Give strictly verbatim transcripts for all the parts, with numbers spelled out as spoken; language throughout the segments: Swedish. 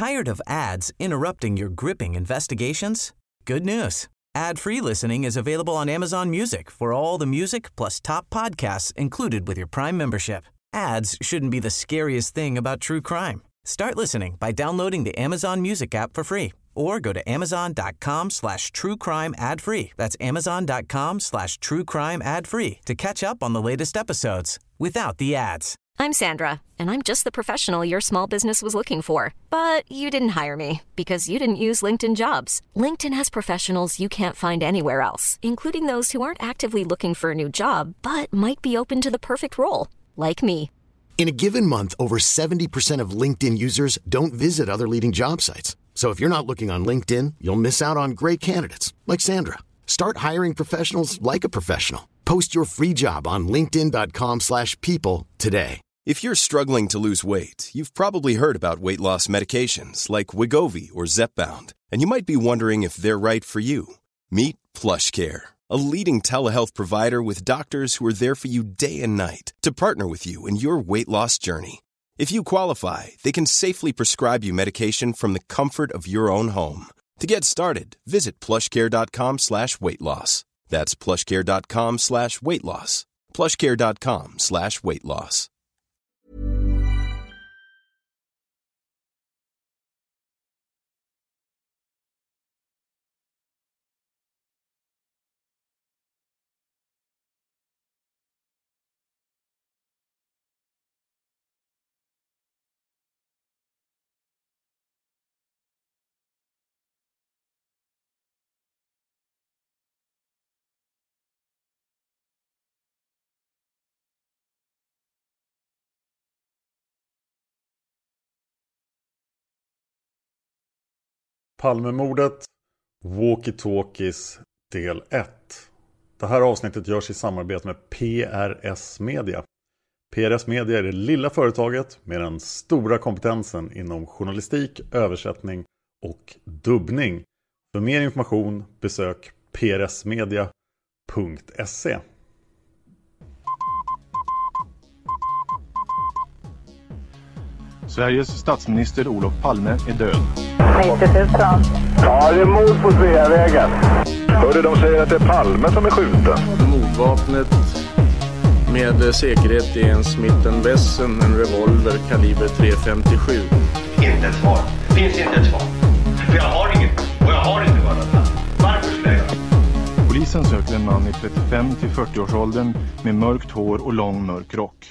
Tired of ads interrupting your gripping investigations? Good news. Ad-free listening is available on Amazon Music for all the music plus top podcasts included with your Prime membership. Ads shouldn't be the scariest thing about true crime. Start listening by downloading the Amazon Music app for free or go to amazon.com slash true crime ad free. That's amazon.com slash true crime ad free to catch up on the latest episodes without the ads. I'm Sandra, and I'm just the professional your small business was looking for. But you didn't hire me because you didn't use LinkedIn Jobs. LinkedIn has professionals you can't find anywhere else, including those who aren't actively looking for a new job, but might be open to the perfect role, like me. In a given month, over seventy percent of LinkedIn users don't visit other leading job sites. So if you're not looking on LinkedIn, you'll miss out on great candidates like Sandra. Start hiring professionals like a professional. Post your free job on linkedin.com slash people today. If you're struggling to lose weight, you've probably heard about weight loss medications like Wegovy or Zepbound, and you might be wondering if they're right for you. Meet PlushCare, a leading telehealth provider with doctors who are there for you day and night to partner with you in your weight loss journey. If you qualify, they can safely prescribe you medication from the comfort of your own home. To get started, visit plushcare.com slash weight loss. That's plushcare.com slash weight loss. plushcare.com slash weight loss. Palmemordet, Walkie-talkies del ett. Det här avsnittet görs i samarbete med P R S Media. P R S Media är det lilla företaget med den stora kompetensen inom journalistik, översättning och dubbning. För mer information besök p r s media punkt se. Sveriges statsminister Olof Palme är död. nittio tusen. Ja, det är mord på Sveavägen. Hörde de säger att det är Palme som är skjuten. Mordvapnet med säkerhet är en Smith and Wesson, en revolver kaliber tre femtiosju. Inte ett svar. Det finns inte ett svar. För jag har inget. Och jag har inte varit. Varför skulle jag? Polisen söker en man i trettiofem till fyrtio-årsåldern med mörkt hår och lång mörk rock.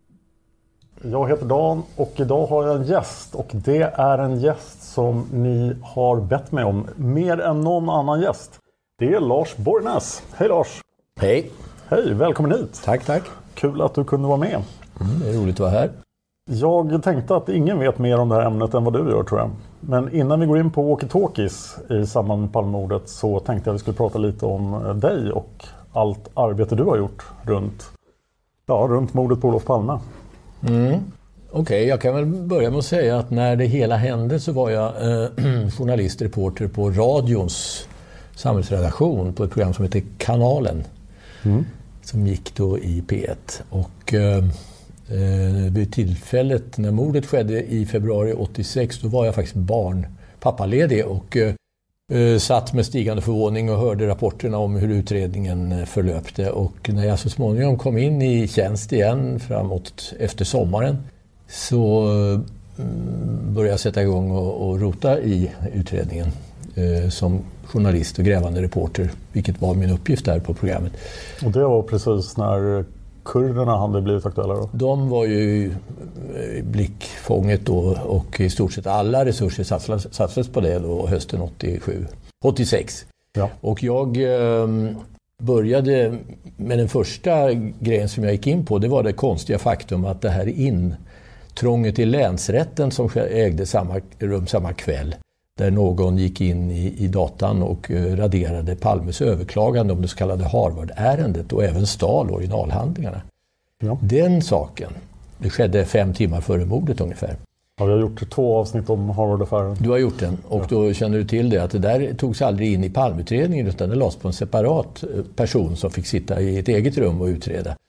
Jag heter Dan och idag har jag en gäst, och det är en gäst som ni har bett mig om mer än någon annan gäst. Det är Lars Borgnäs. Hej Lars! Hej! Hej, välkommen hit! Tack, tack! Kul att du kunde vara med. Mm, det är roligt att vara här. Jag tänkte att ingen vet mer om det här ämnet än vad du gör, tror jag. Men innan vi går in på walkie-talkies i samband med Palmemordet så tänkte jag att vi skulle prata lite om dig och allt arbete du har gjort runt, ja, runt mordet på Olof Palme. Mm. Okej, okay, jag kan väl börja med att säga att när det hela hände så var jag eh, journalist, reporter på radions samhällsredaktion på ett program som heter Kanalen. Mm. Som gick då i P ett. Och eh, vid tillfället när mordet skedde i februari åttiosex, då var jag faktiskt barn, pappaledig, och eh, satt med stigande förvåning och hörde rapporterna om hur utredningen förlöpte. Och när jag så småningom kom in i tjänst igen framåt efter sommaren så eh, började jag sätta igång och, och rota i utredningen eh, som journalist och grävande reporter, vilket var min uppgift där på programmet. Och det var precis när kurderna hade blivit aktuella då? De var ju i blickfånget då, och i stort sett alla resurser satsades, satsades på det då hösten åttiosju, åttiosex. Ja. Och jag eh, började med den första grejen som jag gick in på, det var det konstiga faktum att det här intrånget i länsrätten som ägde samma rum samma kväll, där någon gick in i, i datan och eh, raderade Palmes överklagande om det så kallade Harvard-ärendet och även stal originalhandlingarna. Ja. Den saken, det skedde fem timmar före mordet ungefär. Ja, vi har gjort två avsnitt om Harvard-affären. Du har gjort den, och ja. Då känner du till det att det där togs aldrig in i Palmeutredningen, utan det lades på en separat person som fick sitta i ett eget rum och utreda.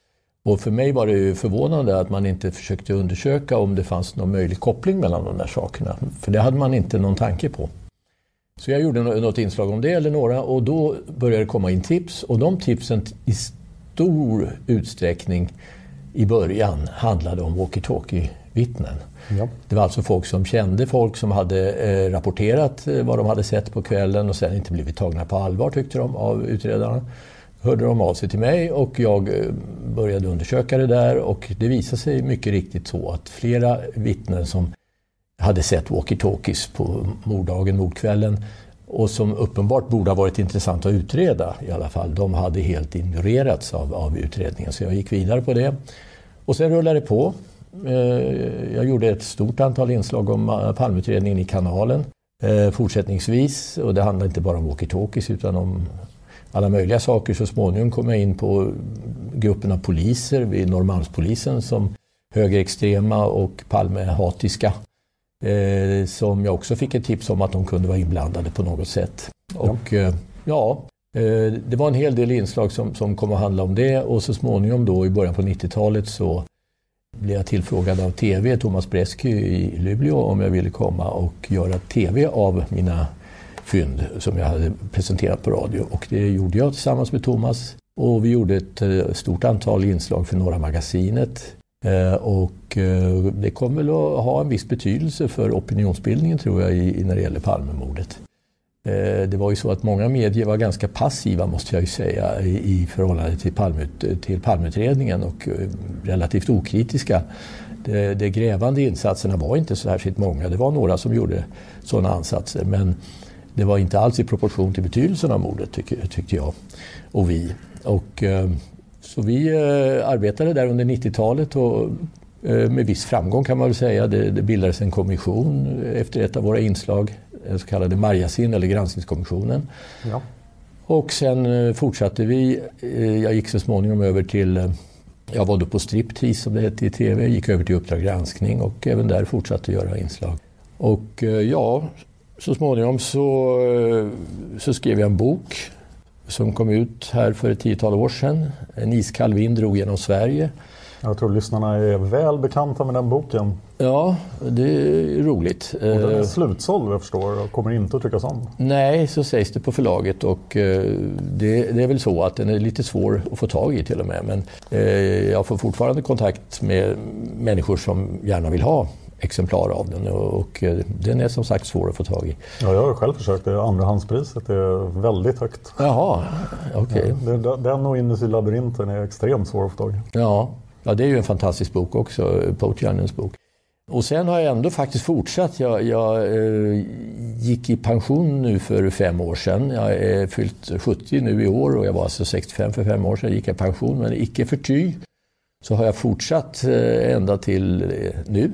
Och för mig var det ju förvånande att man inte försökte undersöka om det fanns någon möjlig koppling mellan de där sakerna. För det hade man inte någon tanke på. Så jag gjorde något inslag om det eller några och då började det komma in tips. Och de tipsen i stor utsträckning i början handlade om walkie-talkie-vittnen. Ja. Det var alltså folk som kände folk som hade eh, rapporterat eh, vad de hade sett på kvällen och sen inte blivit tagna på allvar tyckte de av utredarna. Hörde de av sig till mig och jag eh, började undersöka det där och det visade sig mycket riktigt så att flera vittnen som hade sett walkie-talkies på morddagen, mordkvällen och som uppenbart borde ha varit intressant att utreda i alla fall. De hade helt ignorerats av, av utredningen så jag gick vidare på det. Och sen rullade det på. Jag gjorde ett stort antal inslag om Palmeutredningen i kanalen fortsättningsvis och det handlar inte bara om walkie-talkies utan om alla möjliga saker. Så småningom kom jag in på gruppen av poliser vid Norrmalmspolisen som högerextrema och Palmehatiska som jag också fick ett tips om att de kunde vara inblandade på något sätt. Och ja, det var en hel del inslag som, som kom att handla om det och så småningom då i början på nittiotalet så blev jag tillfrågad av tv, Thomas Bresky i Luleå om jag ville komma och göra tv av mina fynd som jag hade presenterat på radio. Och det gjorde jag tillsammans med Thomas och vi gjorde ett stort antal inslag för Norra Magasinet och det kommer väl att ha en viss betydelse för opinionsbildningen tror jag i, när det gäller Palmemordet. Det var ju så att många medier var ganska passiva måste jag ju säga i, i förhållande till, Palme, till Palmeutredningen och relativt okritiska. Det, det grävande insatserna var inte så särskilt många. Det var några som gjorde sådana ansatser men det var inte alls i proportion till betydelsen av mordet tyck, tyckte jag och vi. Och, så vi arbetade där under nittiotalet och med viss framgång kan man väl säga. Det, det bildades en kommission efter ett av våra inslag, den så kallade Marjasin eller granskningskommissionen. Ja. Och sen fortsatte vi, jag gick så småningom över till, jag var då på Striptease som det hette i tv, gick över till Uppdrag granskning och även där fortsatte göra inslag. Och ja, så småningom så, så skrev jag en bok som kom ut här för ett tiotal år sedan. En iskall vind drog genom Sverige. Jag tror lyssnarna är väl bekanta med den boken. Ja, det är roligt. Och den är slutsåld jag förstår och kommer inte att tryckas om. Nej, så sägs det på förlaget och det, det är väl så att den är lite svår att få tag i till och med. Men jag får fortfarande kontakt med människor som gärna vill ha exemplar av den och den är som sagt svår att få tag i. Ja, jag har själv försökt. Det andrahandspriset är väldigt högt. Jaha, okej. Okay. Ja, den och Indus i labyrinten är extremt svår att få tag i. Ja. Ja, det är ju en fantastisk bok också, Poutjannens bok. Och sen har jag ändå faktiskt fortsatt. Jag, jag eh, gick i pension nu för fem år sedan. Jag är fyllt sjuttio nu i år och jag var alltså sextiofem för fem år sedan. Jag gick i pension, men icke förty så har jag fortsatt eh, ända till eh, nu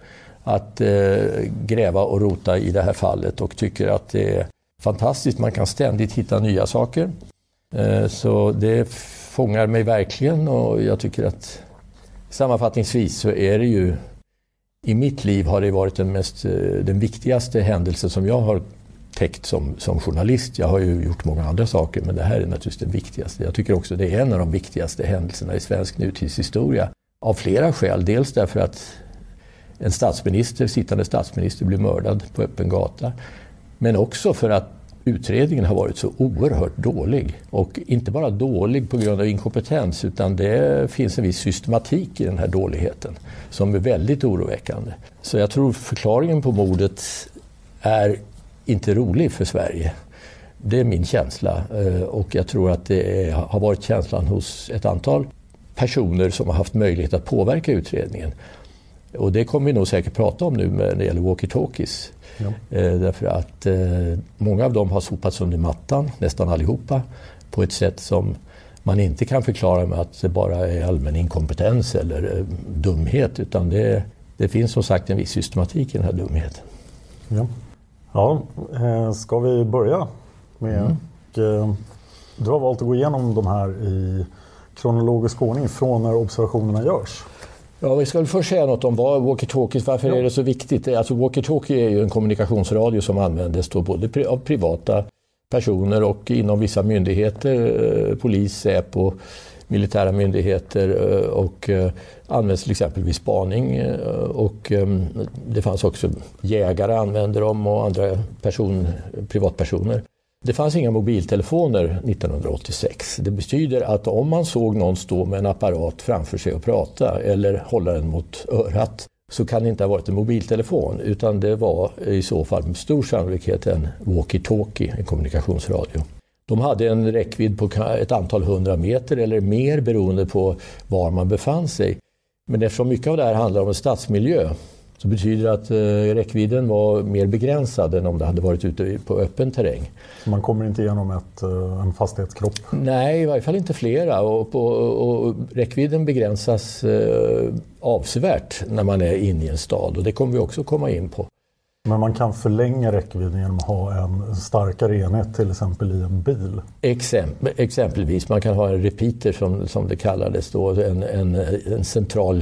att eh, gräva och rota i det här fallet och tycker att det är fantastiskt. Man kan ständigt hitta nya saker. Eh, så det fångar mig verkligen och jag tycker att sammanfattningsvis så är det ju i mitt liv har det varit den, mest, den viktigaste händelse som jag har täckt som, som journalist. Jag har ju gjort många andra saker men det här är naturligtvis den viktigaste. Jag tycker också det är en av de viktigaste händelserna i svensk nutidshistoria av flera skäl. Dels därför att en statsminister, sittande statsminister blir mördad på öppen gata men också för att utredningen har varit så oerhört dålig. Och inte bara dålig på grund av inkompetens utan det finns en viss systematik i den här dåligheten som är väldigt oroväckande. Så jag tror förklaringen på mordet är inte rolig för Sverige. Det är min känsla och jag tror att det är, har varit känslan hos ett antal personer som har haft möjlighet att påverka utredningen. Och det kommer vi nog säkert prata om nu när det gäller walkie-talkies. Ja. Eh, därför att eh, många av dem har sopats under mattan, nästan allihopa, på ett sätt som man inte kan förklara med att det bara är allmän inkompetens eller eh, dumhet, utan det, det finns som sagt en viss systematik i den här dumheten. Ja, ja eh, ska vi börja med mm. och, eh, du har valt att gå igenom de här i kronologisk ordning från när observationerna görs. Ja, vi ska väl först säga något om vad walkie-talkies, varför ja. är det så viktigt? Alltså walkie-talkie är ju en kommunikationsradio som användes då både av privata personer och inom vissa myndigheter, polis, Säpo, militära myndigheter och används till exempel vid spaning, och det fanns också jägare använde dem och andra person, privatpersoner. Det fanns inga mobiltelefoner nittonhundraåttiosex. Det betyder att om man såg någon stå med en apparat framför sig och prata eller hålla den mot örat, så kan det inte ha varit en mobiltelefon, utan det var i så fall med stor sannolikhet en walkie-talkie, en kommunikationsradio. De hade en räckvidd på ett antal hundra meter eller mer beroende på var man befann sig. Men eftersom mycket av det här handlar om en stadsmiljö, så betyder det att eh, räckvidden var mer begränsad än om det hade varit ute på öppen terräng. Så man kommer inte igenom ett, en fastighetskropp? Nej, i varje fall inte flera. Och, på, och räckvidden begränsas eh, avsevärt när man är inne i en stad. Och det kommer vi också komma in på. Men man kan förlänga räckvidden genom att ha en starkare enhet, till exempel i en bil? Exempel, exempelvis. Man kan ha en repeater som, som det kallades då. En, en, en central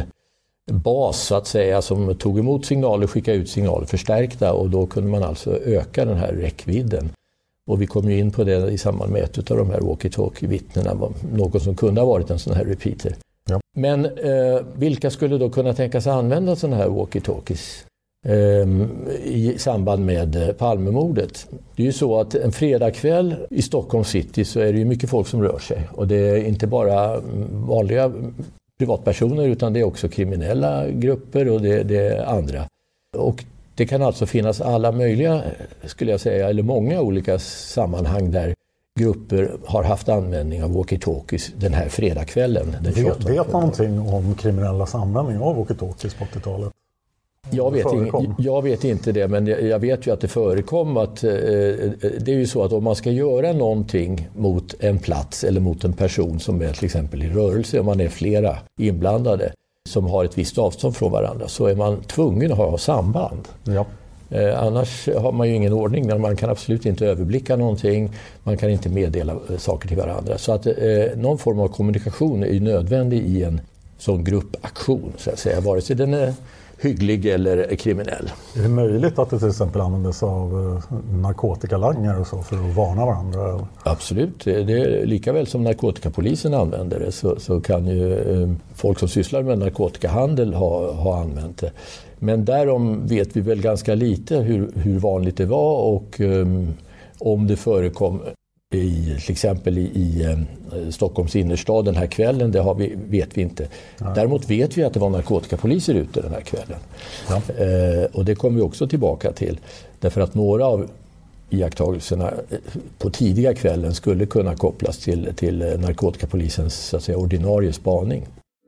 bas så att säga, som tog emot signaler, skickade ut signaler förstärkta, och då kunde man alltså öka den här räckvidden. Och vi kom ju in på det i samband med ett av de här walkie-talkie-vittnena, något som kunde ha varit en sån här repeater. Ja. Men eh, vilka skulle då kunna tänkas använda sådana här walkie-talkies eh, i samband med Palmemordet? Det är ju så att en fredagkväll i Stockholm city så är det ju mycket folk som rör sig, och det är inte bara vanliga privatpersoner, utan det är också kriminella grupper och det, det är andra. Och det kan alltså finnas alla möjliga, skulle jag säga, eller många olika sammanhang där grupper har haft användning av walkie-talkies den här fredagskvällen. Den vet, vet man någonting om kriminellas användning av walkie-talkies på åttiotalet? Jag vet, in, jag vet inte det, men jag vet ju att det förekom att eh, det är ju så att om man ska göra någonting mot en plats eller mot en person som är till exempel i rörelse, om man är flera inblandade som har ett visst avstånd från varandra, så är man tvungen att ha samband. Ja. Eh, annars har man ju ingen ordning, men man kan absolut inte överblicka någonting, man kan inte meddela saker till varandra. Så att eh, någon form av kommunikation är ju nödvändig i en sån gruppaktion, så att säga, vare sig den är hygglig eller kriminell. Är det möjligt att det till exempel användes av narkotikalangare och så för att varna varandra? Absolut. Det är lika väl som narkotikapolisen använder det, så, så kan ju eh, folk som sysslar med narkotikahandel ha, ha använt det. Men därom vet vi väl ganska lite hur, hur vanligt det var och um, om det förekom i, till exempel i, i eh, Stockholms innerstad den här kvällen, det har vi, vet vi inte. Nej. Däremot vet vi att det var narkotikapoliser ute den här kvällen. Ja. Eh, och det kommer vi också tillbaka till. Därför att några av iakttagelserna på tidiga kvällen skulle kunna kopplas till, till narkotikapolisens så att säga, ordinarie spaning.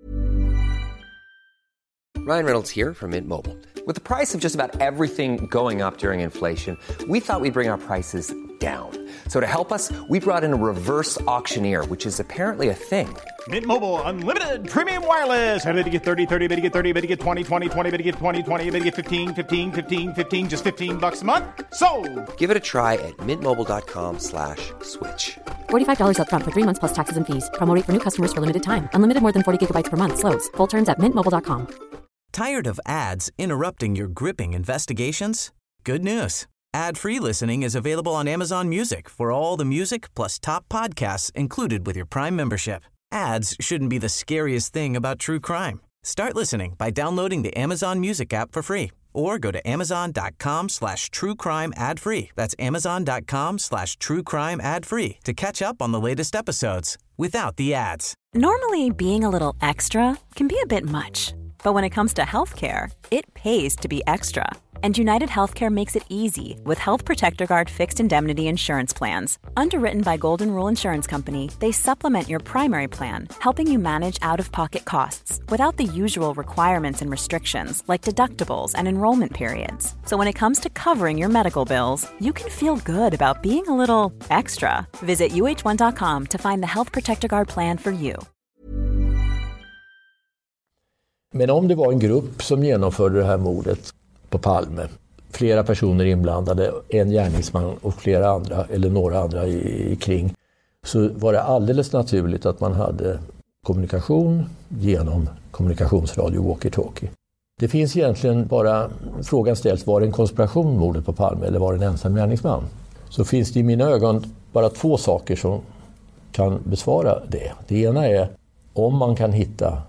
Ryan Reynolds here from Mint Mobile. With the price of just about everything going up during inflation, we thought we'd bring our prices down. So to help us, we brought in a reverse auctioneer, which is apparently a thing. Mint Mobile Unlimited Premium Wireless. How to get thirty, thirty, how to get thirty, how to get twenty, twenty, twenty, how to get twenty, twenty, how to get fifteen, fifteen, fifteen, fifteen, just fifteen bucks a month? Sold! Give it a try at mintmobile.com slash switch. forty-five dollars up front for three months plus taxes and fees. Promo rate for new customers for limited time. Unlimited more than forty gigabytes per month. Slows full terms at mint mobile dot com. Tired of ads interrupting your gripping investigations? Good news. Ad-free listening is available on Amazon Music for all the music plus top podcasts included with your Prime membership. Ads shouldn't be the scariest thing about true crime. Start listening by downloading the Amazon Music app for free or go to amazon.com slash true crime ad free. That's amazon.com slash true crime ad free to catch up on the latest episodes without the ads. Normally, being a little extra can be a bit much. But when it comes to healthcare, it pays to be extra. And United Healthcare makes it easy with Health Protector Guard fixed indemnity insurance plans. Underwritten by Golden Rule Insurance Company, they supplement your primary plan, helping you manage out-of-pocket costs without the usual requirements and restrictions like deductibles and enrollment periods. So when it comes to covering your medical bills, you can feel good about being a little extra. Visit U H one dot com to find the Health Protector Guard plan for you. Men om det var en grupp som genomförde det här mordet på Palme, flera personer inblandade, en gärningsman och flera andra eller några andra i, i kring, så var det alldeles naturligt att man hade kommunikation genom kommunikationsradio walkie-talkie. Det finns egentligen bara, frågan ställs, var det en konspiration mordet på Palme eller var det en ensam gärningsman? Så finns det i mina ögon bara två saker som kan besvara det. Det ena är om man kan hitta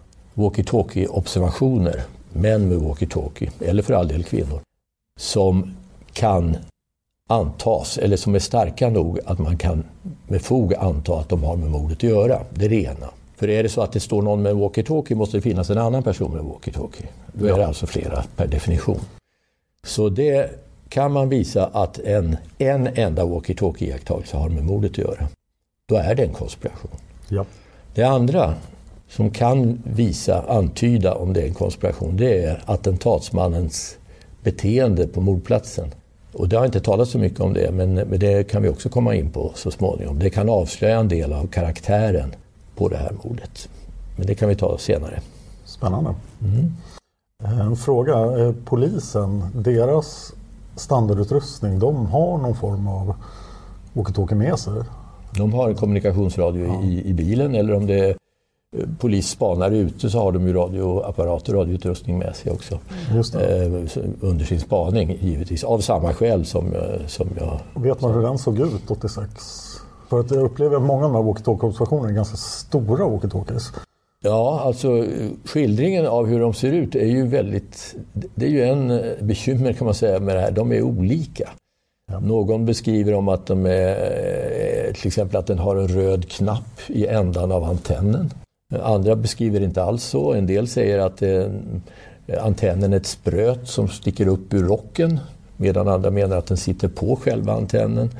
walkie-talkie-observationer, män med walkie-talkie, eller för all del kvinnor, som kan antas, eller som är starka nog att man kan med fog anta att de har med mordet att göra. Det är det ena. För är det så att det står någon med walkie-talkie måste det finnas en annan person med walkie-talkie. Då är det alltså flera per definition. Så det kan man visa att en, en enda walkie-talkie-iakttagelse har med mordet att göra. Då är det en konspiration. Ja. Det andra som kan visa, antyda om det är en konspiration, det är attentatsmannens beteende på mordplatsen. Och det har inte talat så mycket om det, men, men det kan vi också komma in på så småningom. Det kan avslöja en del av karaktären på det här mordet. Men det kan vi ta senare. Spännande. Mm. En fråga. Polisen, deras standardutrustning, de har någon form av walkie-talkie med sig? De har en kommunikationsradio ja. i, i bilen, eller om det är polis spanar ute så har de ju radioapparater och radioutrustning med sig också. Just det. Eh, under sin spaning givetvis, av samma skäl som, som jag... Vet man hur den såg ut åttiosex? För att jag upplever att många av de här walkie-talkie-observationerna är ganska stora walkie-talkies. Ja, alltså skildringen av hur de ser ut är ju väldigt... Det är ju en bekymmer kan man säga med det här. De är olika. Ja. Någon beskriver om att de är... Till exempel att den har en röd knapp i ändan av antennen. Andra beskriver inte alls så. En del säger att eh, antennen är ett spröt som sticker upp ur rocken. Medan andra menar att den sitter på själva antennen.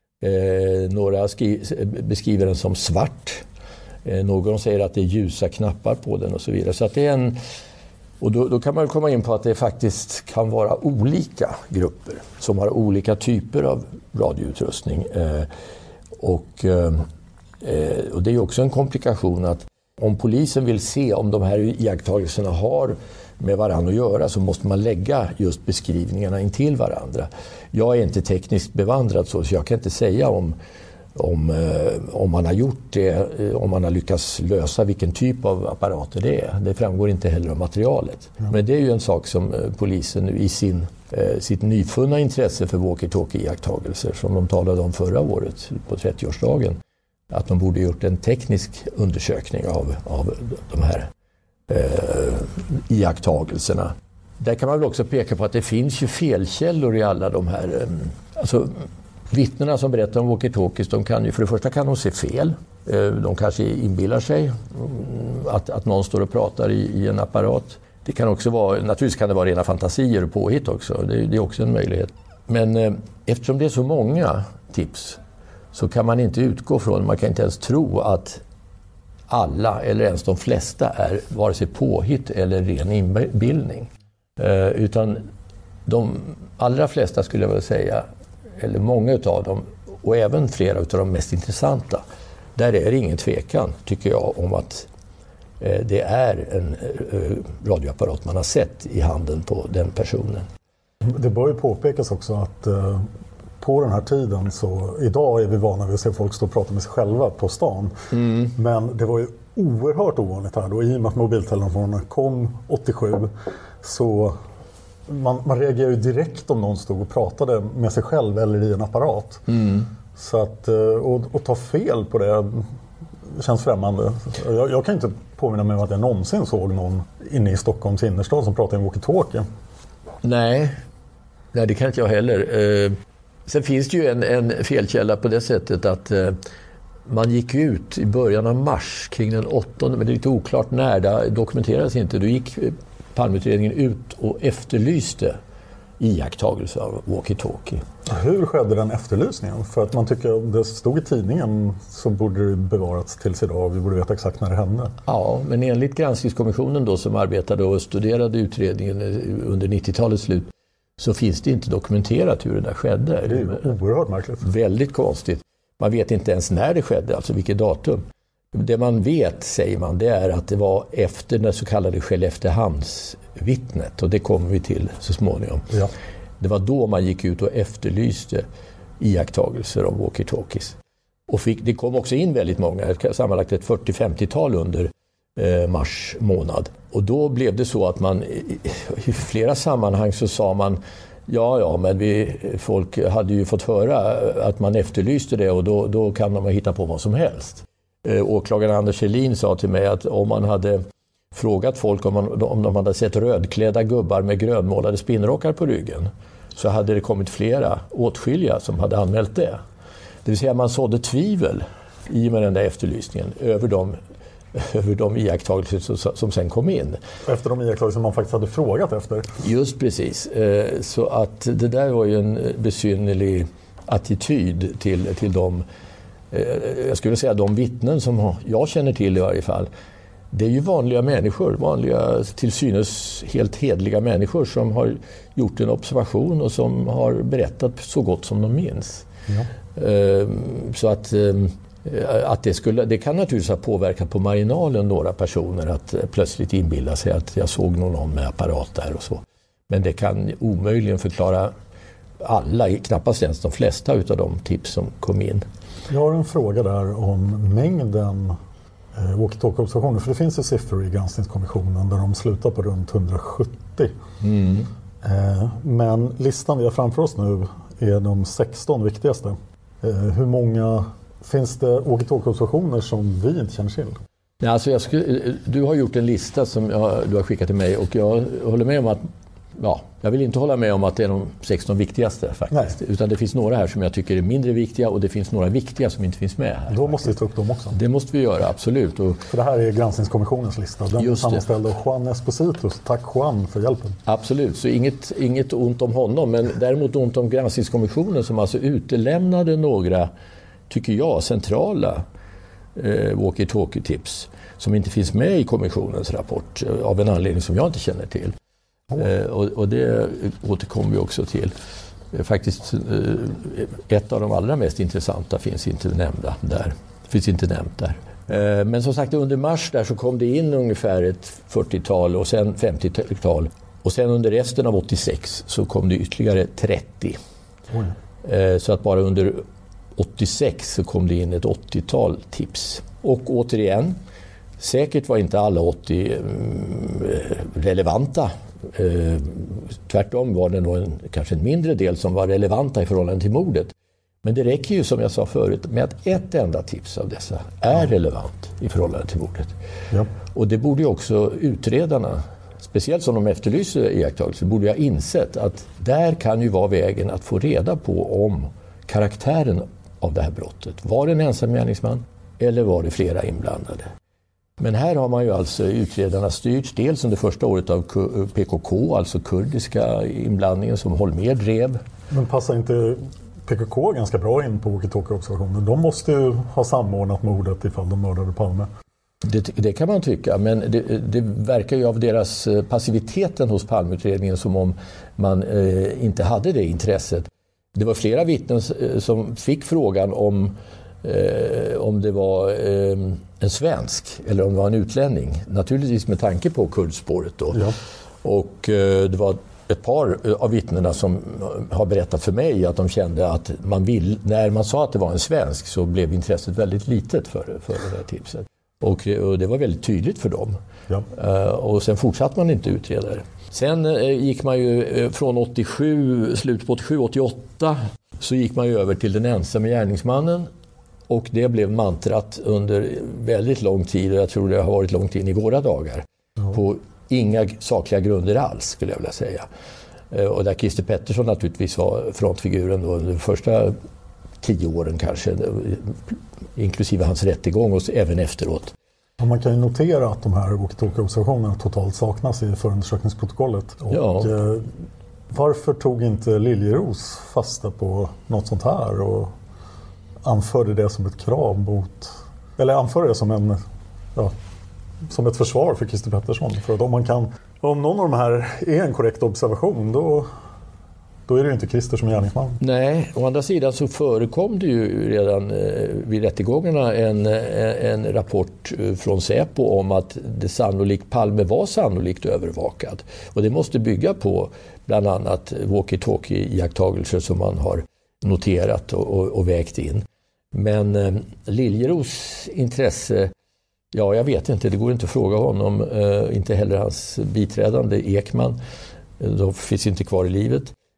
Eh, några skri- beskriver den som svart. Eh, någon säger att det är ljusa knappar på den och så vidare. Så att det är en... Och då, då kan man komma in på att det faktiskt kan vara olika grupper som har olika typer av radioutrustning. Eh, och, eh, och det är också en komplikation att om polisen vill se om de här iakttagelserna har med varandra att göra så måste man lägga just beskrivningarna in till varandra. Jag är inte tekniskt bevandrad så, så jag kan inte säga om, om, eh, om man har gjort det, om man har lyckats lösa vilken typ av apparater det är. Det framgår inte heller av materialet. Ja. Men det är ju en sak som polisen nu i sin, eh, sitt nyfunna intresse för walkie-talkie-iakttagelser som de talade om förra året på trettioårsdagen. Att de borde gjort en teknisk undersökning av, av de här eh, iakttagelserna. Där kan man väl också peka på att det finns ju felkällor i alla de här... Eh, alltså, vittnena som berättar om walkie-talkies, de kan ju, för det första kan de se fel. Eh, de kanske inbillar sig att, att någon står och pratar i, i en apparat. Det kan också vara, naturligtvis kan det vara rena fantasier och påhitt också. Det, det är också en möjlighet. Men eh, eftersom det är så många tips så kan man inte utgå från, man kan inte ens tro att alla eller ens de flesta är vare sig påhitt eller ren inbildning. Eh, utan de allra flesta skulle jag vilja säga, eller många utav dem och även flera utav de mest intressanta, där är det ingen tvekan tycker jag om att eh, det är en eh, radioapparat man har sett i handen på den personen. Det bör ju påpekas också att eh... på den här tiden så, idag är vi vana vid att se folk stå och prata med sig själva på stan. Mm. Men det var ju oerhört ovanligt här då, i och med att mobiltelefonerna kom åttiosju. Så man, man reagerar ju direkt om någon stod och pratade med sig själv eller i en apparat. Mm. Så att, och, och ta fel på det känns främmande. Jag, jag kan inte påminna mig om att jag någonsin såg någon inne i Stockholms innerstad som pratade i walkie-talkie. Nej, nej, det kan inte jag heller. Uh... Sen finns det ju en, en felkälla på det sättet att eh, man gick ut i början av mars kring den åttonde, men det är lite oklart när, det dokumenteras inte. Då gick Palmeutredningen ut och efterlyste iakttagelser av walkie-talkie. Hur skedde den efterlysningen? För att man tycker att det stod i tidningen så borde det bevarats tills idag. Vi borde veta exakt när det hände. Ja, men enligt granskningskommissionen då som arbetade och studerade utredningen under nittiotalets slut så finns det inte dokumenterat hur det där skedde. Det är ju oerhört märkligt. Väldigt konstigt. Man vet inte ens när det skedde, alltså vilket datum. Det man vet, säger man, det är att det var efter det så kallade Skelleftehamnsvittnet. Och det kommer vi till så småningom. Ja. Det var då man gick ut och efterlyste iakttagelser om walkie-talkies. Och fick, det kom också in väldigt många, sammanlagt ett fyrtio femtiotal under eh, mars månad. Och då blev det så att man i flera sammanhang så sa man ja, ja, men vi, folk hade ju fått höra att man efterlyste det och då, då kan de hitta på vad som helst. Eh, åklagaren Anders Kjellin sa till mig att om man hade frågat folk om, man, om de hade sett rödklädda gubbar med grönmålade spinnrockar på ryggen, så hade det kommit flera, åtskilliga, som hade anmält det. Det vill säga man sådde tvivel i med den där efterlysningen över de, över de iakttagelser som, som sen kom in. Efter de iakttagelser man faktiskt hade frågat efter. Just precis. Så att det där var ju en besynnerlig attityd till, till de, jag skulle säga de vittnen som jag känner till i varje fall. Det är ju vanliga människor, vanliga till synes helt hedliga människor som har gjort en observation och som har berättat så gott som de minns. Ja. Så att, att det, skulle, det kan naturligtvis ha påverkat på marginalen några personer att plötsligt inbilla sig att jag såg någon med apparat där och så. Men det kan omöjligen förklara alla, knappast ens de flesta utav de tips som kom in. Jag har en fråga där om mängden eh, walkie-talkie-observationer, för det finns ju siffror i granskningskommissionen där de slutar på runt hundrasjuttio. Mm. Eh, men listan vi har framför oss nu är de sexton viktigaste. Eh, hur många finns det walkie-talkie-observationer som vi inte känner till? Ja, alltså jag skulle, du har gjort en lista som jag, du har skickat till mig, och jag håller med om att ja, jag vill inte hålla med om att det är de sexton viktigaste faktiskt. Nej. Utan det finns några här som jag tycker är mindre viktiga, och det finns några viktiga som inte finns med här. Då måste vi ta upp dem också. Det måste vi göra, absolut. Och för det här är granskningskommissionens lista. Den är sammanställd av Juan Esposito. Tack Juan för hjälpen. Absolut, så inget, inget ont om honom, men däremot ont om granskningskommissionen som alltså utelämnade några, tycker jag, centrala eh, walkie-talkie-tips som inte finns med i kommissionens rapport eh, av en anledning som jag inte känner till. Oh. Och, och det återkommer vi också till. Faktiskt ett av de allra mest intressanta finns inte nämnda där. Finns inte nämnt där. Men som sagt, under mars där så kom det in ungefär ett fyrtiotal och sen femtiotal. Och sen under resten av åttiosex så kom det ytterligare trettio. Oh. Så att bara under åttiosex så kom det in ett åttiotal tips. Och återigen, säkert var inte alla åttio relevanta. Eh, tvärtom var det nog en, kanske en mindre del som var relevanta i förhållande till mordet. Men det räcker ju, som jag sa förut, med att ett enda tips av dessa är relevant i förhållande till mordet. Ja. Och det borde ju också utredarna, speciellt som de efterlyser iakttagelser, borde jag insett att där kan ju vara vägen att få reda på om karaktären av det här brottet. Var det en ensam gärningsman eller var det flera inblandade? Men här har man ju alltså utredarna styrts dels under första året av P K K, alltså kurdiska inblandningen som Holmér drev. Men passar inte P K K ganska bra in på walkie-talkie-observationer? De måste ju ha samordnat mordet ifall de mördade Palme. Det, det kan man tycka, men det, det verkar ju av deras passiviteten hos Palmeutredningen som om man eh, inte hade det intresset. Det var flera vittnen som fick frågan om Eh, om det var eh, en svensk eller om det var en utlänning. Naturligtvis med tanke på kurdspåret då. Ja. Och eh, det var ett par av vittnena som har berättat för mig att de kände att man vill, när man sa att det var en svensk så blev intresset väldigt litet för, för det här tipset. Och, och det var väldigt tydligt för dem. Ja. Eh, och sen fortsatte man inte utreda det. Sen eh, gick man ju eh, från åttiosju, slutet på åttiosju åttioåtta så gick man ju över till den ensamma gärningsmannen. Och det blev mantrat under väldigt lång tid, och jag tror det har varit långt in i våra dagar. Ja. På inga sakliga grunder alls, skulle jag vilja säga. Och där Christer Pettersson naturligtvis var frontfiguren då under de första tio åren kanske, inklusive hans rättegång och även efteråt. Ja, man kan ju notera att de här walkie-talkie-observationerna totalt saknas i förundersökningsprotokollet. Och ja. eh, varför tog inte Liljeros fasta på något sånt här och anförde det som ett krav mot, eller anförde det som en ja, som ett försvar för Christer Pettersson? För att om man kan, om någon av de här är en korrekt observation, då då är det ju inte Christer som är gärningsman. Nej, å andra sidan så förekom det ju redan eh, vid rättegångarna en, en rapport från Säpo om att det sannolikt, Palme var sannolikt övervakad. Och det måste bygga på bland annat walkie-talkie-iakttagelser som man har noterat och, och, och vägt in. Men eh, Liljeros intresse, ja jag vet inte, det går inte att fråga honom, eh, inte heller hans biträdande Ekman, de finns inte kvar i livet.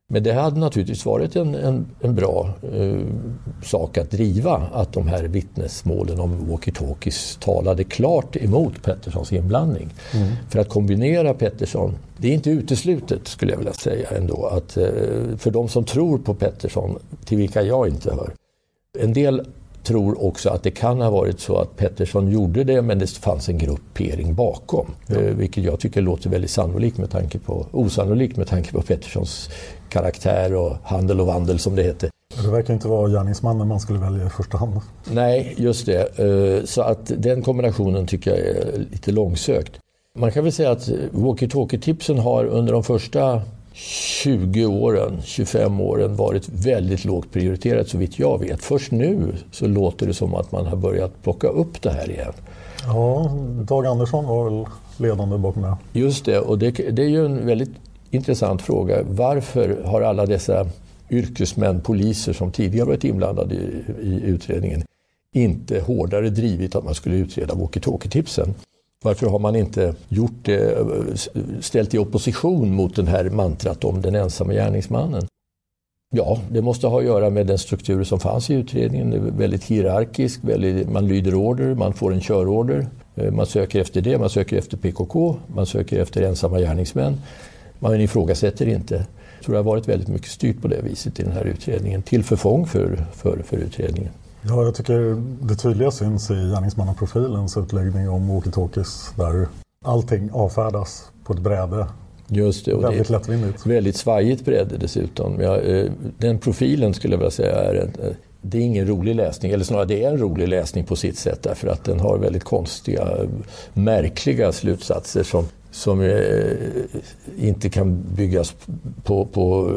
Men det hade naturligtvis varit en, en, en bra eh, sak att driva, att de här vittnesmålen om walkie-talkies talade klart emot Petterssons inblandning. Mm. För att kombinera Pettersson, det är inte uteslutet skulle jag vilja säga ändå, att eh, för de som tror på Pettersson, till vilka jag inte hör, en del tror också att det kan ha varit så att Pettersson gjorde det, men det fanns en gruppering bakom. Ja. Eh, vilket jag tycker låter väldigt sannolikt med tanke på, osannolikt med tanke på Petterssons karaktär och handel och vandel som det heter. Det verkar inte vara gärningsmannen man skulle välja i första hand. Nej, just det. Eh, så att den kombinationen tycker jag är lite långsökt. Man kan väl säga att walkie-talkie-tipsen har under de första tjugo åren, tjugofem åren varit väldigt lågt prioriterat så vitt jag vet. Först nu så låter det som att man har börjat plocka upp det här igen. Ja, Dag Andersson var väl ledande bakom det. Just det, och det, det är ju en väldigt intressant fråga. Varför har alla dessa yrkesmän, poliser som tidigare varit inblandade i, i utredningen inte hårdare drivit att man skulle utreda walkie-talkie-tipsen? Varför har man inte gjort det, ställt i opposition mot den här mantrat om den ensamma gärningsmannen? Ja, det måste ha att göra med den struktur som fanns i utredningen. Det är väldigt hierarkisk, väldigt, man lyder order, man får en körorder. Man söker efter det, man söker efter P K K, man söker efter ensamma gärningsmän. Man ifrågasätter inte. Jag tror det har varit väldigt mycket styrt på det viset i den här utredningen, till förfång för, för, för utredningen. Ja, jag tycker det tydliga syns i gärningsmannaprofilens utläggning om walkie-talkies där allting avfärdas på ett bräde. Just det, och väldigt det är lättvindigt. Väldigt svajigt bräde dessutom. Ja, den profilen skulle jag vilja säga är en, det är ingen rolig läsning, eller snarare det är en rolig läsning på sitt sätt därför att den har väldigt konstiga, märkliga slutsatser som, som eh, inte kan byggas på, på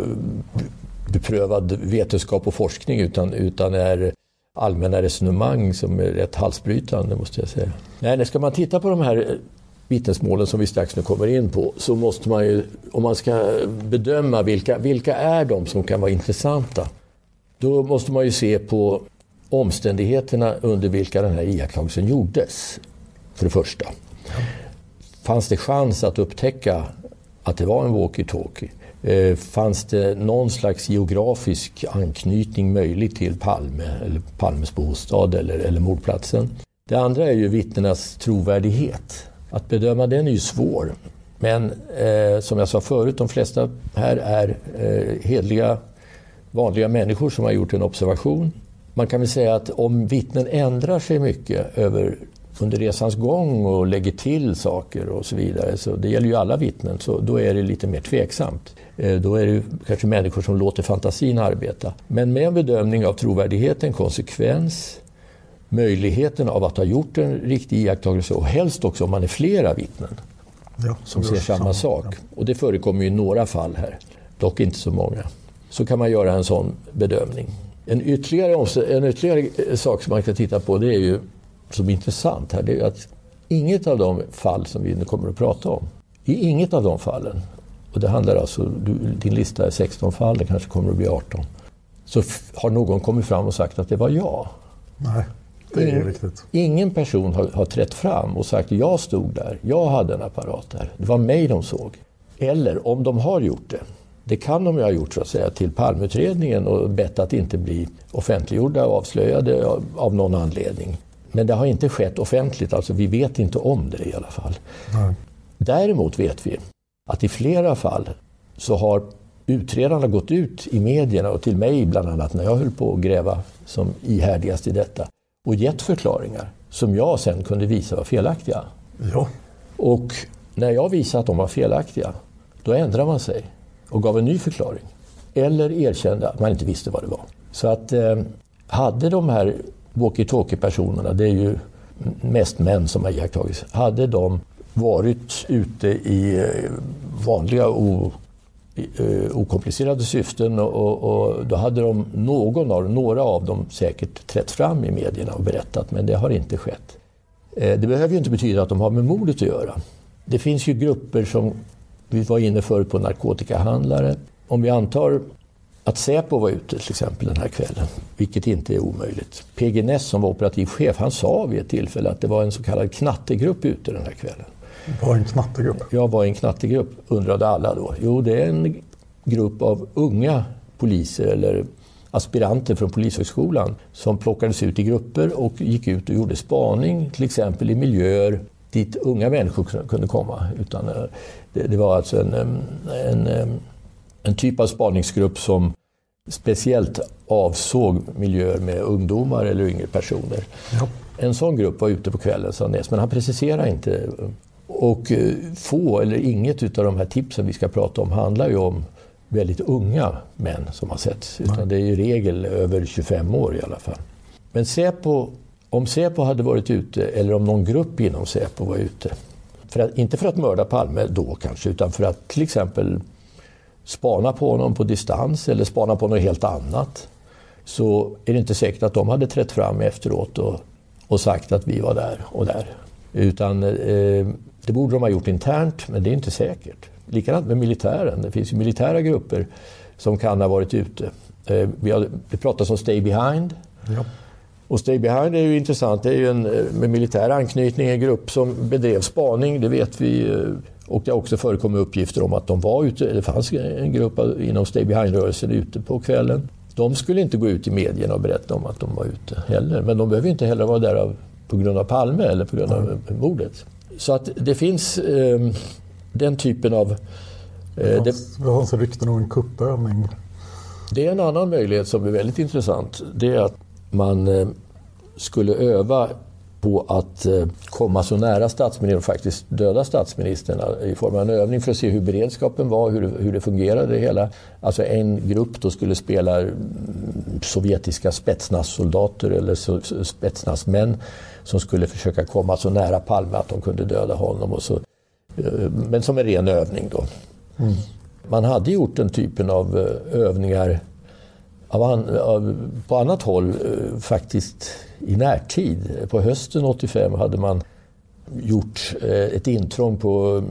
beprövad vetenskap och forskning utan, utan är allmänna resonemang som är rätt halsbrytande måste jag säga. Nej, när ska man titta på de här vittnesmålen som vi strax nu kommer in på så måste man ju, om man ska bedöma vilka, vilka är de som kan vara intressanta, då måste man ju se på omständigheterna under vilka den här iakttagelsen gjordes. För det första. Fanns det chans att upptäcka att det var en walkie-talkie? Eh, fanns det någon slags geografisk anknytning möjlig till Palme eller Palmes bostad eller, eller mordplatsen? Det andra är ju vittnenas trovärdighet. Att bedöma den är ju svår. Men eh, som jag sa förut, de flesta här är eh, hedliga, vanliga människor som har gjort en observation. Man kan väl säga att om vittnen ändrar sig mycket över under resans gång och lägger till saker och så vidare, så det gäller ju alla vittnen, så då är det lite mer tveksamt. Då är det kanske människor som låter fantasin arbeta. Men med en bedömning av trovärdigheten, konsekvens, möjligheten av att ha gjort en riktig iakttagelse och helst också om man är flera vittnen ja, som ser samma, samma sak. Ja. Och det förekommer ju i några fall här, dock inte så många. Så kan man göra en sån bedömning. En ytterligare, en ytterligare sak som man kan titta på, det är ju som är intressant här, det är att inget av de fall som vi nu kommer att prata om, i inget av de fallen, och det handlar alltså, du, din lista är sexton fall, det kanske kommer att bli arton, så f- har någon kommit fram och sagt att det var jag. Nej, det är ingen, riktigt. Ingen person har, har trätt fram och sagt jag stod där, jag hade en apparat där, det var mig de såg. Eller om de har gjort det, det kan de ju ha gjort så att säga till Palmeutredningen och bett att inte bli offentliggjorda och avslöjade av, av någon anledning. Men det har inte skett offentligt, alltså vi vet inte om det i alla fall. Nej. Däremot vet vi att i flera fall så har utredarna gått ut i medierna och till mig bland annat när jag höll på att gräva som ihärdigast i detta och gett förklaringar som jag sen kunde visa var felaktiga. Ja. Och när jag visade att de var felaktiga, då ändrade man sig och gav en ny förklaring. Eller erkände att man inte visste vad det var. Så att eh, hade de här walkie-talkie-personerna, det är ju mest män som har iakttagits, hade de varit ute i vanliga o, okomplicerade syften och, och, och då hade de någon av, några av dem säkert trätt fram i medierna och berättat, men det har inte skett. Det behöver ju inte betyda att de har med mordet att göra. Det finns ju grupper som, vi var inne förut på narkotikahandlare. Om vi antar att Säpo var ute till exempel den här kvällen, vilket inte är omöjligt. P G Ness som var operativ chef, han sa vid ett tillfälle att det var en så kallad knattegrupp ute den här kvällen. Vad är en knattegrupp? Jag var en knattegrupp, undrade alla då. Jo, det är en grupp av unga poliser eller aspiranter från Polishögskolan som plockades ut i grupper och gick ut och gjorde spaning, till exempel i miljöer dit unga människor kunde komma. Utan det, det var alltså en, en, en typ av spaningsgrupp som speciellt avsåg miljöer med ungdomar eller yngre personer. Ja. En sån grupp var ute på kvällen, sa Ness, men han preciserar inte. Och få eller inget av de här tipsen vi ska prata om handlar ju om väldigt unga män som har setts. Utan det är ju regel över tjugofem år i alla fall. Men Säpo, om Säpo hade varit ute, eller om någon grupp inom Säpo var ute, för att, inte för att mörda Palme då kanske, utan för att till exempel spana på honom på distans eller spana på något helt annat, så är det inte säkert att de hade trätt fram efteråt och, och sagt att vi var där och där. Utan eh, det borde de ha gjort internt, men det är inte säkert. Likadant med militären. Det finns ju militära grupper som kan ha varit ute. Eh, vi, har, det pratas om Stay Behind. Ja. Och Stay Behind är ju intressant. Det är ju en med militär anknytning, en grupp som bedrev spaning, det vet vi. Och det har också förekommit uppgifter om att de var ute, det fanns en grupp inom Stay Behind-rörelsen ute på kvällen. De skulle inte gå ut i medierna och berätta om att de var ute heller. Men de behöver inte heller vara där av, på grund av Palme eller på grund av mm. mordet. Så att det finns eh, den typen av... Eh, det fanns rykten om en kuppövning. Det är en annan möjlighet som är väldigt intressant. Det är att man eh, skulle öva på att eh, komma så nära statsministern och faktiskt döda statsministern i form av en övning för att se hur beredskapen var, hur, hur det fungerade det hela. Alltså en grupp då skulle spela sovjetiska spetsnazsoldater eller så, spetsnazmän som skulle försöka komma så nära Palme att de kunde döda honom. Och så, eh, men som en ren övning då. Mm. Man hade gjort den typen av eh, övningar av an, av, på annat håll eh, faktiskt i närtid. På hösten åttiofem hade man gjort eh, ett intrång på,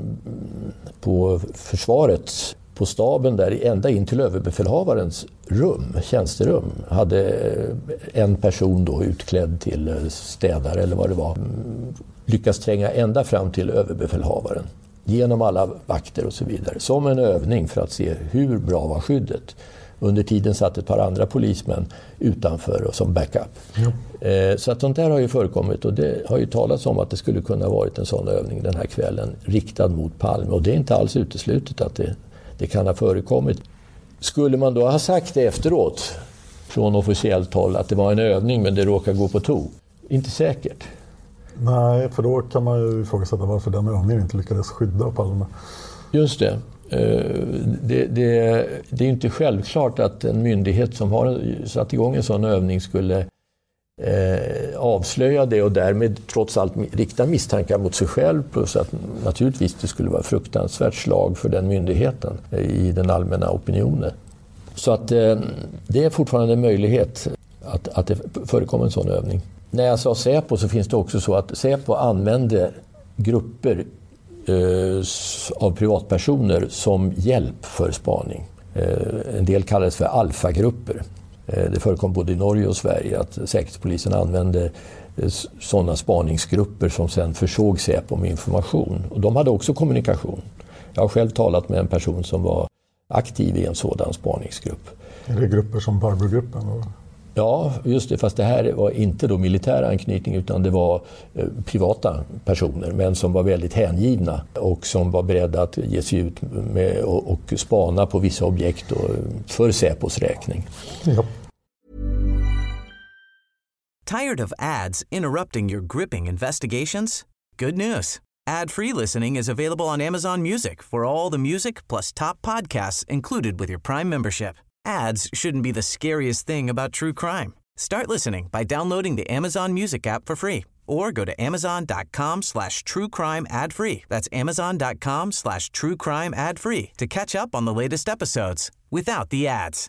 på försvaret, på staben där, ända in till överbefälhavarens rum, tjänsterum, hade en person då utklädd till städare eller vad det var lyckats tränga ända fram till överbefälhavaren genom alla vakter och så vidare, som en övning för att se hur bra var skyddet. Under tiden satt ett par andra polismän utanför och som backup. Ja. Eh, så att sånt där har ju förekommit, och det har ju talats om att det skulle kunna ha varit en sån övning den här kvällen riktad mot Palme, och det är inte alls uteslutet att det, det kan ha förekommit. Skulle man då ha sagt det efteråt från officiellt håll att det var en övning men det råkar gå på to? Inte säkert. Nej, för då kan man ju ifrågasätta varför den övningen inte lyckades skydda Palme. Just det. Det, det, det är inte självklart att en myndighet som har satt igång en sån övning skulle eh, avslöja det och därmed trots allt rikta misstankar mot sig själv, plus att naturligtvis det skulle vara fruktansvärt slag för den myndigheten i den allmänna opinionen. Så att eh, det är fortfarande en möjlighet att, att det förekommer en sån övning. När jag sa Säpo så finns det också så att Säpo använde grupper av privatpersoner som hjälp för spaning. En del kallades för alfagrupper. Det förekom både i Norge och Sverige att säkerhetspolisen använde sådana spaningsgrupper som sedan försåg Säpo med information. Och de hade också kommunikation. Jag har själv talat med en person som var aktiv i en sådan spaningsgrupp. Är det grupper som Barbro-gruppen? Ja, just det. Fast det här var inte då militär anknytning utan det var eh, privata personer, men som var väldigt hängivna och som var beredda att ge sig ut med och, och spana på vissa objekt och, för Säpos räkning. Ja. Tired of ads interrupting your gripping investigations? Good news. Ad-free listening is available on Amazon Music for all the music plus top podcasts included with your Prime membership. Ads shouldn't be the scariest thing about true crime. Start listening by downloading the Amazon Music app for free or go to amazon.com slash true crime ad free. That's amazon.com slash true crime ad free to catch up on the latest episodes without the ads.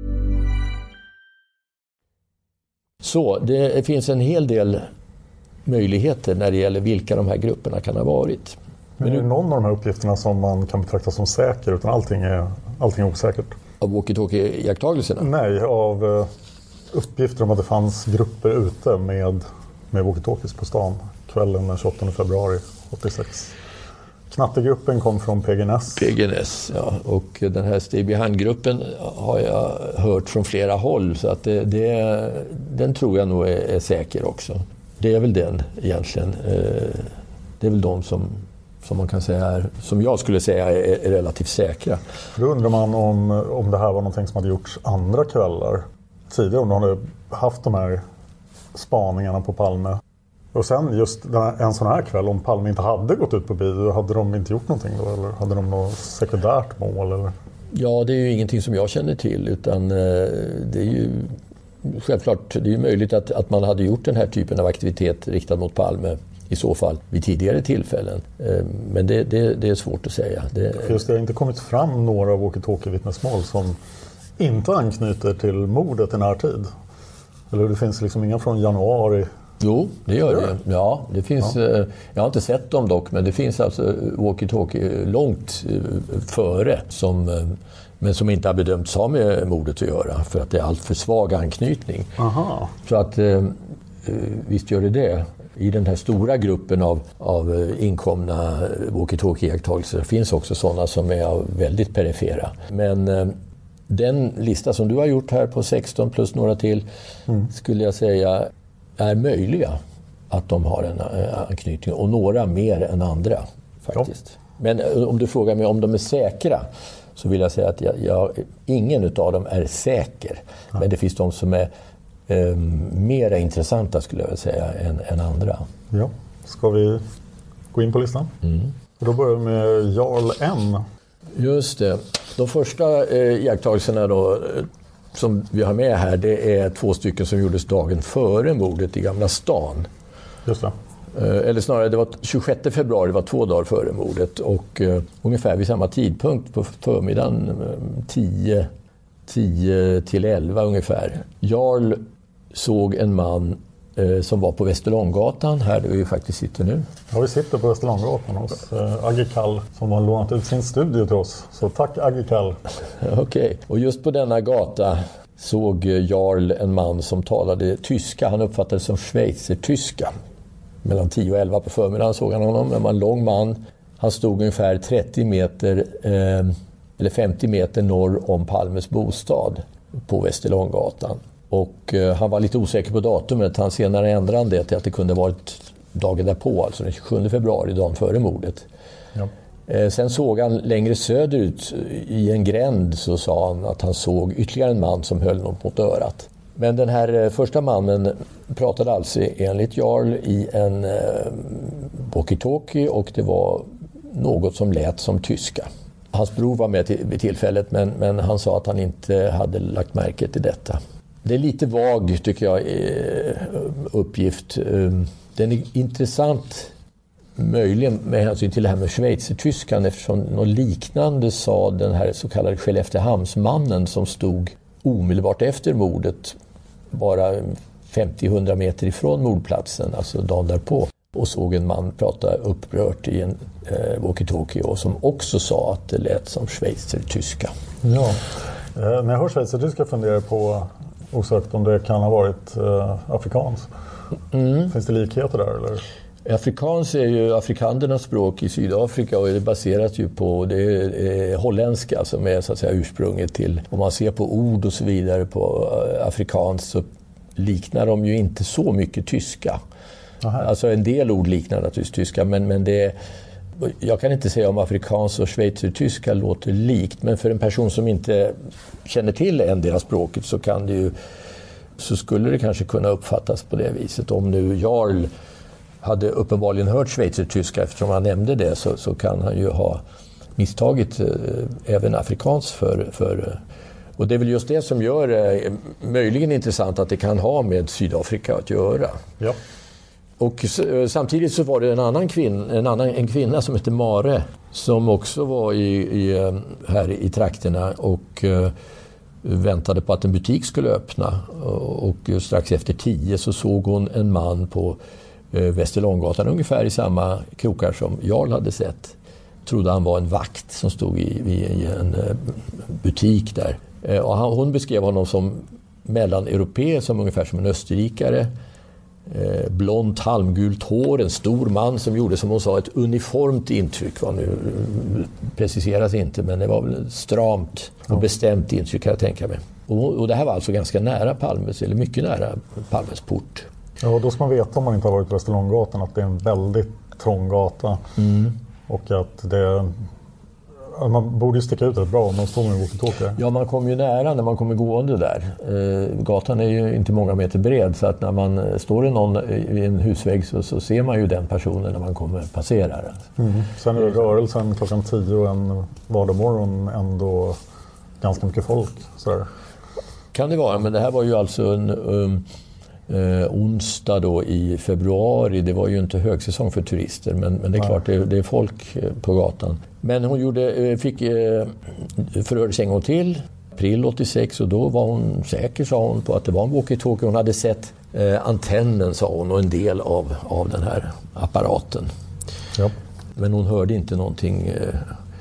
Så det finns en hel del möjligheter när det gäller vilka de här grupperna kan ha varit. Men är det någon av de här uppgifterna som man kan betrakta som säker utan allting är, allting är osäkert? Av walkie-talkie-iakttagelserna? Nej, av uh, uppgifter om att det fanns grupper ute med, med walkie-talkies på stan kvällen den tjugoåttonde februari åttiosex. Knattegruppen kom från P G N S. P G N S, ja. Och den här Stay Behind-gruppen har jag hört från flera håll. Så att det, det, den tror jag nog är, är säker också. Det är väl den egentligen. Det är väl de som, som man kan säga är, som jag skulle säga är, är relativt säkra. Då undrar man om, om det här var någonting som hade gjorts andra kvällar tidigare. Om de hade haft de här spaningarna på Palme. Och sen just en sån här kväll, om Palme inte hade gått ut på bio, hade de inte gjort någonting då? Eller hade de något sekundärt mål? Eller? Ja, det är ju ingenting som jag känner till, utan det är ju självklart, det är ju möjligt att, att man hade gjort den här typen av aktivitet riktad mot Palme i så fall vid tidigare tillfällen. Men det, det, det är svårt att säga. Det... För just det har inte kommit fram några walkie-talkie-vittnesmål som inte anknyter till mordet i närtid. Eller det finns liksom inga från januari. Jo, det gör det. Ja, det finns, ja. Jag har inte sett dem dock, men det finns alltså walkie-talkie långt före som, men som inte har bedömts ha med mordet att göra för att det är allt för svag anknytning. Aha. Så att visst gör det det. I den här stora gruppen av, av inkomna walkie-talkie-iakttagelser finns också sådana som är väldigt perifera. Men den lista som du har gjort här på sexton plus några till mm. skulle jag säga är möjliga att de har en anknytning och några mer än andra faktiskt. Ja. Men om du frågar mig om de är säkra så vill jag säga att jag, jag, ingen utav dem är säker. Ja. Men det finns de som är eh, mer intressanta skulle jag vilja säga än, än andra. Ja, ska vi gå in på listan? Mm. Då börjar vi med Jarl N. Just det. De första eh, iakttagelserna då som vi har med här, det är två stycken som gjordes dagen före mordet i Gamla stan. Just det. Eller snarare, det var tjugosjätte februari, det var två dagar före mordet. Och uh, ungefär vid samma tidpunkt på förmiddagen, tio, tio till elva ungefär. Jarl såg en man uh, som var på Västerlånggatan, här där vi faktiskt sitter nu. Ja, vi sitter på Västerlånggatan hos uh, Agge Kall som har lånat ut sin studio till oss. Så tack Agge Kall. Okej, okay. Och just på denna gata såg Jarl en man som talade tyska. Han uppfattades som schweizertyska. Mellan tio och elva på förmiddagen såg han honom. Han var en lång man. Han stod ungefär trettio meter eh, eller femtio meter norr om Palmes bostad på Västerlånggatan. Och eh, han var lite osäker på datumet. Han senare ändrade det till att det kunde varit dagen därpå, alltså den tjugosjunde februari, dagen före mordet. Ja. Eh, sen såg han längre söderut i en gränd, så sa han att han såg ytterligare en man som höll något mot örat. Men den här första mannen pratade alltså enligt Jarl i en eh, walkie-talkie och det var något som lät som tyska. Hans bror var med till, vid tillfället men, men han sa att han inte hade lagt märke till detta. Det är lite vag tycker jag uppgift. Den är intressant möjligen med hänsyn till det här med schweizertyskan eftersom något liknande sa den här så kallade Skelleftehamnsmannen som stod omedelbart efter mordet, bara femtio till hundra meter ifrån mordplatsen, alltså dagen därpå, och såg en man prata upprört i en eh, walkie-talkie och som också sa att det lät som schweizertyska. Ja, eh, när jag hör schweizertyska funderar jag på osökt om det kan ha varit eh, afrikanskt. Mm. Finns det likheter där eller? Afrikans är ju afrikandernas språk i Sydafrika och det baseras ju på det är holländska som är så att säga ursprunget till, om man ser på ord och så vidare på afrikans så liknar de ju inte så mycket tyska. Aha. Alltså en del ord liknar naturligtvis tyska men, men det är, jag kan inte säga om afrikans och schweizertyska låter likt men för en person som inte känner till en del av språket så kan det ju så skulle det kanske kunna uppfattas på det viset. Om nu Jarl hade uppenbarligen hört schweizertyska eftersom han nämnde det så, så kan han ju ha misstagit eh, även afrikans för, för och det är väl just det som gör det eh, möjligen intressant att det kan ha med Sydafrika att göra. Ja. Och eh, samtidigt så var det en annan kvinna, en annan en kvinna som heter Mare som också var i, i här i trakterna och eh, väntade på att en butik skulle öppna och, och strax efter tio så såg hon en man på Västerlånggatan ungefär i samma krokar som Jarl hade sett. Trodde han var en vakt som stod i, i en butik där. Och han, hon beskrev honom som mellaneuropé, som ungefär som en österrikare. eh, blont halmgult hår, en stor man som gjorde, som hon sa, ett uniformt intryck. Vad nu preciseras inte, men det var väl ett stramt och bestämt intryck, kan jag tänka mig. Och, och det här var alltså ganska nära Palmes, eller mycket nära Palmes port. Ja, då ska man veta, om man inte har varit på Västerlånggatan, att det är en väldigt trång gata. Mm. Och att det... Man borde ju sticka ut rätt bra om man står med en walkie-talkie. Ja, man kommer ju nära när man kommer gående där. Eh, gatan är ju inte många meter bred, så att när man står i någon i en husvägg så, så ser man ju den personen när man kommer passera. Mm. Sen är det rörelsen klockan tio och en vardagsmorgon ändå ganska mycket folk. Sådär. Kan det vara, men det här var ju alltså en um, eh, onsdag då i februari. Det var ju inte högsäsong för turister, men, men det är Nej. klart det, det är folk på gatan. Men hon gjorde, fick eh, förhördes en gång till, april åttiosex, och då var hon säker, sa hon, på att det var en walkie-talkie. Hon hade sett eh, antennen, sa hon, och en del av, av den här apparaten. Ja. Men hon hörde inte någonting. Eh,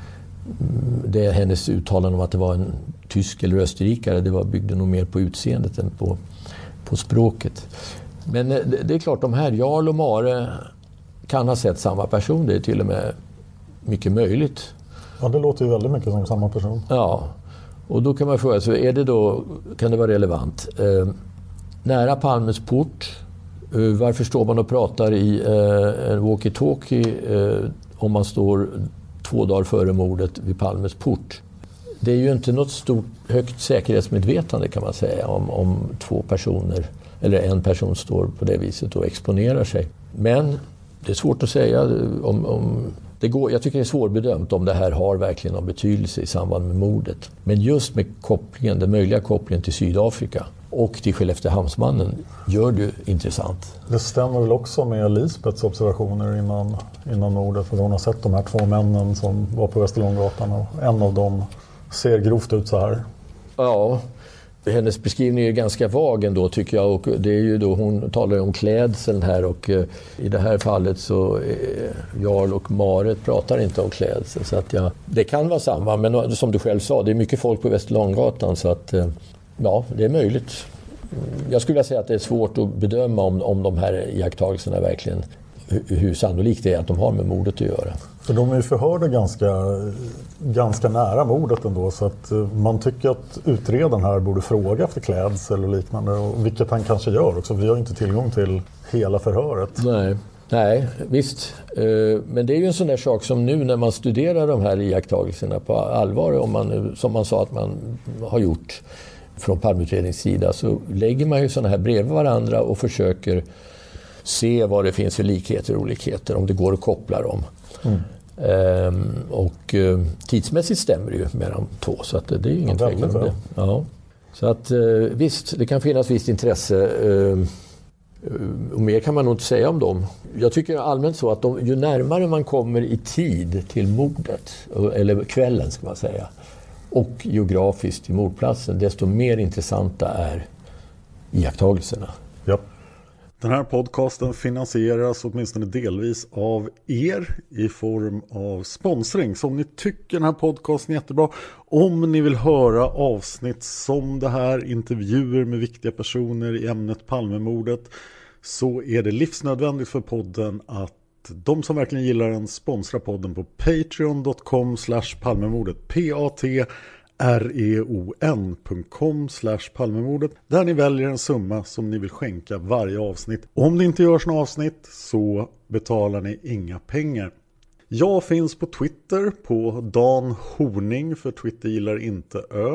det är hennes uttalande om att det var en tysk eller österrikare, det var, byggde nog mer på utseendet än på, på språket. Men eh, det, det är klart, de här, Jarl och Mare, kan ha sett samma person. Det är till och med mycket möjligt. Ja, det låter ju väldigt mycket som samma person. Ja, och då kan man fråga sig, är det då, kan det vara relevant? Eh, nära Palmes port, eh, varför står man och pratar i eh, en walkie-talkie eh, om man står två dagar före mordet vid Palmes port? Det är ju inte något stort, högt säkerhetsmedvetande, kan man säga, om, om två personer, eller en person står på det viset och exponerar sig. Men det är svårt att säga om... om Det går, jag tycker det är svårbedömt om det här har verkligen någon betydelse i samband med mordet. Men just med kopplingen, den möjliga kopplingen till Sydafrika och till Skelleftehamnsmannen gör det intressant. Det stämmer väl också med Lisbeths observationer innan, innan mordet. För hon har sett de här två männen som var på Västerlånggatan, och en av dem ser grovt ut så här. Ja, hennes beskrivning är ganska vag ändå, tycker jag, och det är ju då, hon talar om klädseln här, och eh, i det här fallet så eh, Jarl och Maret pratar inte om klädsel, så att ja, det kan vara samma, men som du själv sa, det är mycket folk på Västerlånggatan, så att eh, ja, det är möjligt. Jag skulle säga att det är svårt att bedöma om, om de här iakttagelserna verkligen, hur, hur sannolikt det är att de har med mordet att göra. För de är ju förhörda ganska, ganska nära mordet ändå, så att man tycker att utredaren här borde fråga efter klädsel och liknande, och vilket han kanske gör också. Vi har inte tillgång till hela förhöret. Nej, Nej visst. Men det är ju en sån där sak som nu när man studerar de här iakttagelserna på allvar, om man, som man sa att man har gjort från Palmeutredningens sida, så lägger man ju såna här bredvid varandra och försöker se vad det finns för likheter och olikheter, om det går att koppla dem. Mm. Ehm, och uh, tidsmässigt stämmer det ju med de två, så att det, det är ju ingen ja, tvekan om det. Ja. Så att uh, visst, det kan finnas visst intresse, uh, och mer kan man nog inte säga om dem. Jag tycker allmänt så att de, ju närmare man kommer i tid till mordet, eller kvällen ska man säga, och geografiskt till mordplatsen, desto mer intressanta är iakttagelserna. Ja. Den här podcasten finansieras åtminstone delvis av er i form av sponsring. Så om ni tycker den här podcasten är jättebra, om ni vill höra avsnitt som det här, intervjuer med viktiga personer i ämnet Palmemordet, så är det livsnödvändigt för podden att de som verkligen gillar den sponsrar podden på patreon dot com slash palmemordet. P-A-T R-E-O-N punkt com slash palmemordet, där ni väljer en summa som ni vill skänka varje avsnitt. Om det inte görs något avsnitt så betalar ni inga pengar. Jag finns på Twitter på Dan Horning, för Twitter gillar inte ö.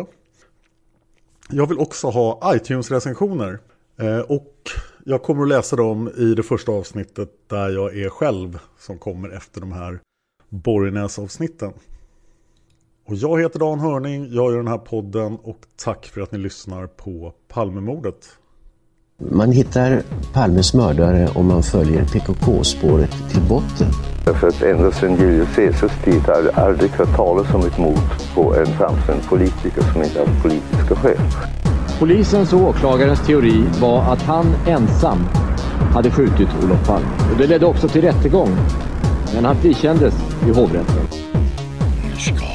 Jag vill också ha iTunes-recensioner, och jag kommer att läsa dem i det första avsnittet där jag är själv, som kommer efter de här Borgnäs-avsnitten. Och jag heter Dan Hörning, jag gör den här podden, och tack för att ni lyssnar på Palmemordet. Man hittar Palmes mördare om man följer P K K-spåret till botten. För att ända sedan Julius Caesars tid har det aldrig hört talas om ett mord på en framstående politiker som inte har politiska skäl. Polisens och åklagarens teori var att han ensam hade skjutit Olof Palme. Och det ledde också till rättegång, men han frikändes i hovrätten. Nu ska